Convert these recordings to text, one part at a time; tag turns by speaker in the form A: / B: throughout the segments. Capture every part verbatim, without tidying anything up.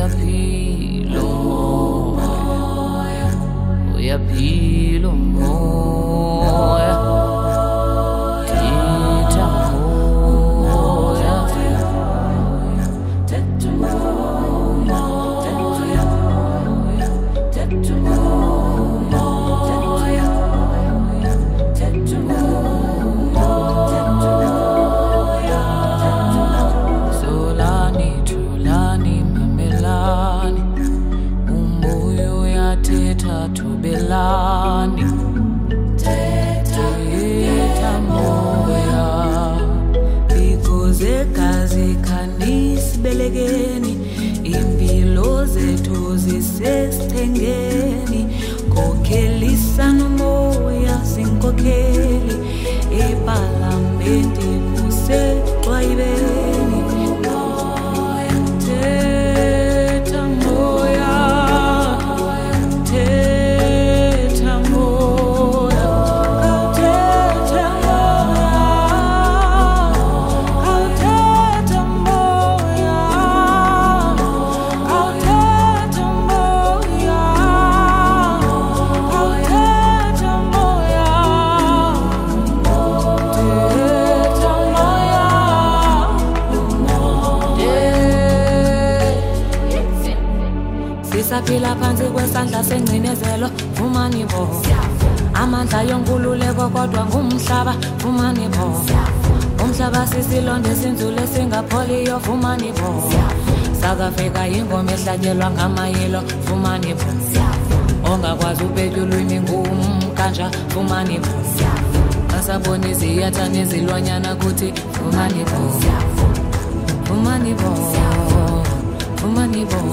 A: uyaphila umoya, uyaphila umoya, titha moya, titha moya, titha moya, titha moya, solani thulani mamelani, umoya uyathetha thobelani, thetha moya, because egazi khanisibelekeni, impilo zethu zisesithengeni, khokhelisa nomoya sinkokheli, epalamenti kusexwayibeni, thetha moya, thetha moya, awuthetha moya, awuthetha moya, awuthetha moya, awuthetha moya. Sisaphila phansi kwesandla sengcinezelo, vumani bo, amandla yonkululeko kodwa ngumhlaba, vumani bo, umhlaba sisilonde sinzule singapholiyo, vumani bo, sakafika ingoma ehlatyelwa ngamayilo, vumani bo, ongakwazi ubetya ulwimi ngumkanja, vumani bo, asabona iziyatha nezilwanyana kuthi vumani bo, vumani bo, vumani bo,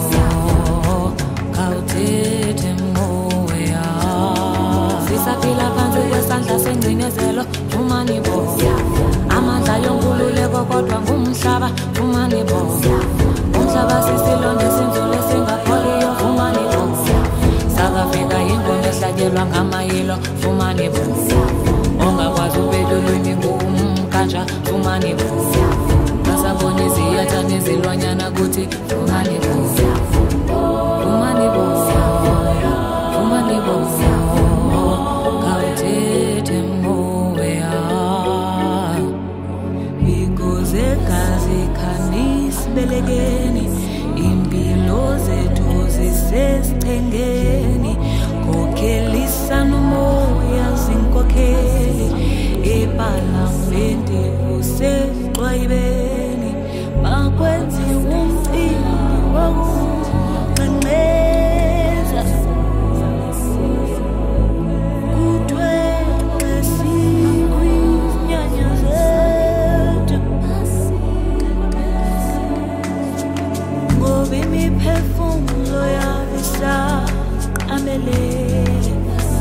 A: khawuthethe moya. Sisaphila phansi kwesandla sengcinezelo, vumani bo, amandla yonkululeko kodwa ngumhlaba, vumani bo, umhlaba sisilonde sinzule singapholiyo, vumani bo, sakafika ingoma ehlatyelwa ngamayilo, vumani bo, ongakwazi ubetya ulwimi ngumkanja, vumani bo, asabona iziyatha nezilwanyana kuthi vumani bo, vumani bo, vumani bo, khawuthethe moya, because egazi khanisibelekeni, impilo zethu zisesithengeni, khokhelisa nomoya sinkokheli, epalamenti kusexwayibeni, makwenziwe umcimbi wokunqenqeza, kuthwexe sikwinyanya zethu, ngoba imiphefumulo yabo isaqamelele,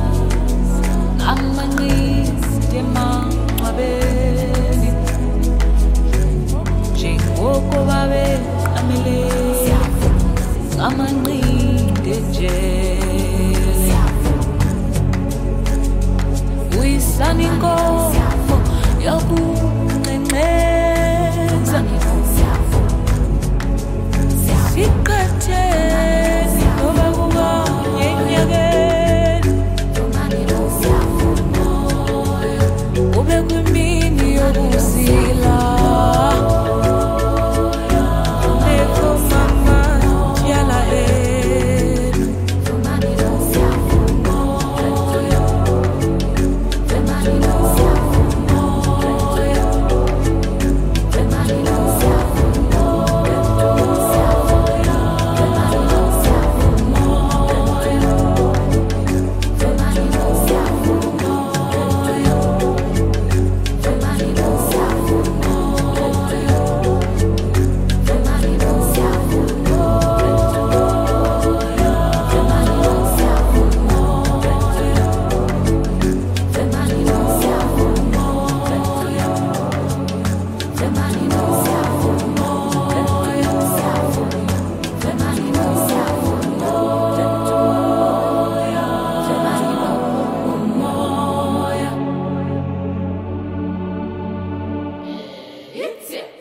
A: ngamanqindi emangcwabeni, njengoko babeqamelele, ngamanqindi enjele, uyisani inkomo yokunqenqeza, siqetheni ngoba kunganye enyakeni, kube kwimini yokusila, nekho mama tyala enu,
B: It's it.